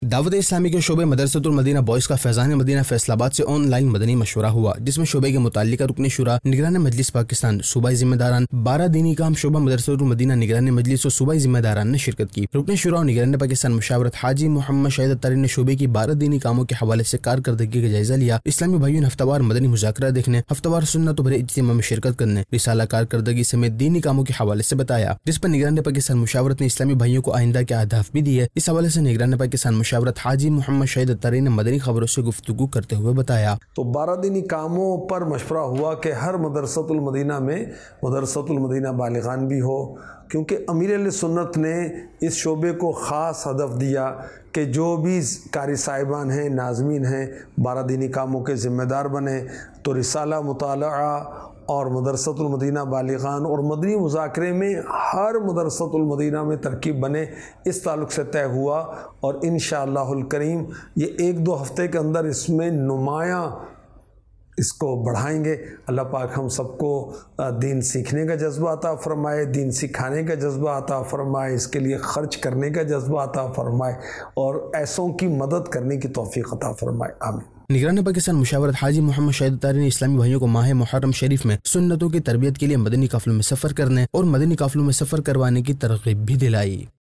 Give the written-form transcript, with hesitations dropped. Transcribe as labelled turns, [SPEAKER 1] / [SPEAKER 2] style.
[SPEAKER 1] دعوت اسلامی کے شعبے مدرسۃ المدینہ بوائز کا فیضان مدینہ فیصل آباد سے آن لائن مدنی مشورہ ہوا، جس میں شعبے کے متعلقہ رکن شورا نگران مجلس پاکستان، صوبائی ذمہ داران، 12 دینی کام شعبہ مدرسۃ المدینہ نگران مجلس اور صوبائی ذمہ داران نے شرکت کی۔ رکن شورا اور نگران پاکستان مشاورت حاجی محمد شاہد اتاری نے شعبے کی 12 دینی کاموں کے حوالے سے کارکردگی کا جائزہ لیا۔ اسلامی بھائیوں نے ہفتہ وار مدنی مذاکرہ دیکھنے، ہفتہ وار سنت و بھرے اجتماع میں شرکت کرنے، رسالہ کارکردگی سمیت دینی کاموں کے حوالے سے بتایا، جس پر نگران پاکستان مشاورت نے اسلامی بھائیوں کو آئندہ کے اہداف بھی دیے۔ اس حوالے سے نگران پاکستان مشاورت حاجی محمد شاہد اتاری نے مدنی خبروں سے گفتگو کرتے ہوئے بتایا،
[SPEAKER 2] تو 12 دینی کاموں پر مشورہ ہوا کہ ہر مدرسۃ المدینہ میں مدرسۃ المدینہ بالغان بھی ہو، کیونکہ امیر علیہ سنت نے اس شعبے کو خاص ہدف دیا کہ جو بھی قاری صاحبان ہیں، ناظمین ہیں، 12 دینی کاموں کے ذمہ دار بنے، تو رسالہ مطالعہ اور مدرسۃ المدینہ بالغان اور مدنی مذاکرے میں ہر مدرسۃ المدینہ میں ترکیب بنے، اس تعلق سے طے ہوا، اور انشاءاللہ الکریم یہ 1-2 ہفتے کے اندر اس میں نمایاں اس کو بڑھائیں گے۔ اللہ پاک ہم سب کو دین سیکھنے کا جذبہ عطا فرمائے، دین سکھانے کا جذبہ عطا فرمائے، اس کے لیے خرچ کرنے کا جذبہ عطا فرمائے، اور ایسوں کی مدد کرنے کی توفیق عطا فرمائے، آمین۔
[SPEAKER 1] نگران پاکستان مشاورت حاجی محمد شاہد اتاری نے اسلامی بھائیوں کو ماہ محرم شریف میں سنتوں کی تربیت کے لیے مدنی قافلوں میں سفر کرنے اور مدنی قافلوں میں سفر کروانے کی ترغیب بھی دلائی۔